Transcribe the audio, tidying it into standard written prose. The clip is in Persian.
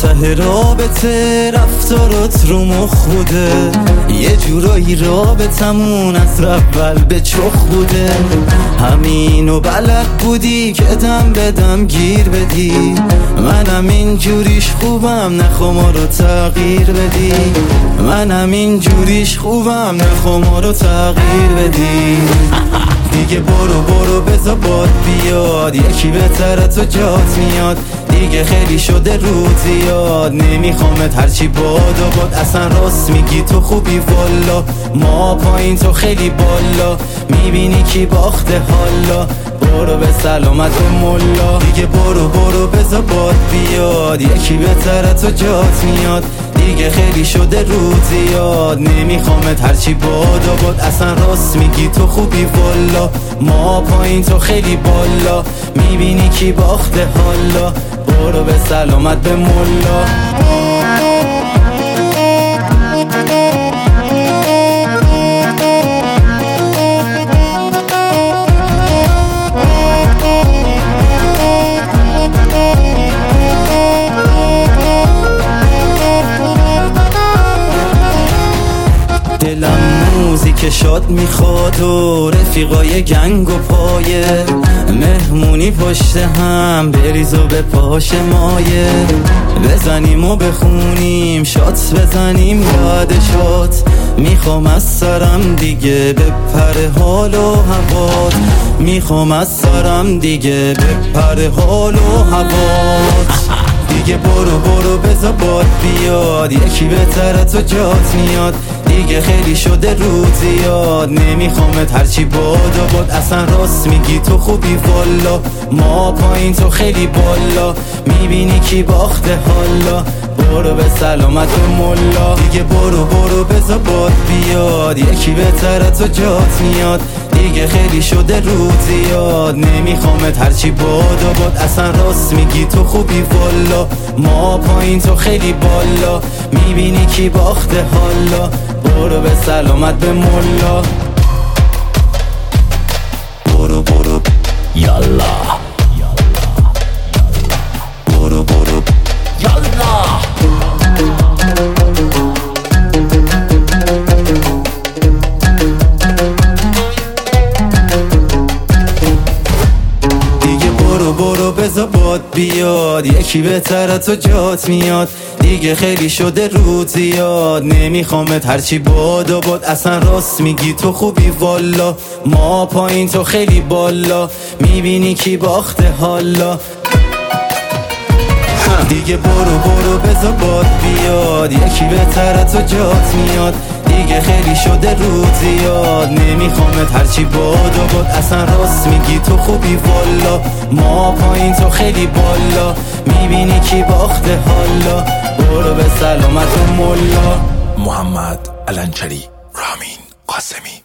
ته رابطه رفتارات رو مخ بوده، یه جورایی رابطمون از اول به چخ بوده. همینو بلد بودی که دم به دم گیر بدی، منم این جوریش خوبم نخوا ما رو تغییر بدی. منم این جوریش خوبم نخوا ما رو تغییر بدی. دیگه برو بذار باد بیاد، یکی بهتره تو جات میاد. دیگه خیلی شده روز زیاد، نمیخوامت هرچی باد و باد. اصلا راست میگی تو خوبی والا، ما پایین تو خیلی بالا. میبینی کی باخته حالا، برو به سلامت به ملا. دیگه برو بذار باد بیاد، یکی بهتره تو جات میاد. دیگه خیلی شده روز زیاد، نمیخوامت هرچی باد و باد. اصلا راست میگی تو خوبی والا، ما پایین تو خیلی بالا. میبینی کی باخته حالا، برو به سلامت به ملا. دلم موزیک شاد میخواد و رفیقای گنگ و پایه، مهمونی پشت هم بریز و به پاش مایه. بزنیم و بخونیم شات، بزنیم بعد شات. میخوام از سرم دیگه بپره حال و هوات، میخوام از سرم دیگه بپره حال و هوات. دیگه برو بذار باد بیاد، یکی بهتره تو جات میاد. دیگه خیلی شده روز زیاد، نمیخوامت هرچی باد و باد. اصلا راست میگی تو خوبی والا، ما پایین تو خیلی بالا. میبینی کی باخته حالا، برو به سلامت به ملا. دیگه برو بذار باد بیاد، یکی بهتره تو جات میاد. دیگه خیلی شده روز زیاد، نمیخوامت هرچی باد و باد. اصلا راست میگی تو خوبی والا، ما پایین تو خیلی بالا. میبینی کی باخته حالا، برو به سلامت به ملا. برو یالا برو یالا. برو بذار باد بیاد، یکی بهتره تو جات میاد. دیگه خیلی شده روز زیاد، نمیخوامت هرچی باد و باد. اصلا راست میگی تو خوبی والا، ما پایین تو خیلی بالا. میبینی کی باخته حالا. دیگه برو بذار باد بیاد، یکی بهتره تو جات میاد. دیگه خیلی شده روز زیاد، نمیخوامت هرچی باد و باد. اصلا راست میگی تو خوبی والا، ما پایین تو خیلی بالا. میبینی کی باخته حالا، برو به سلامت و ملا. محمد الانچری، رامین قاسمی.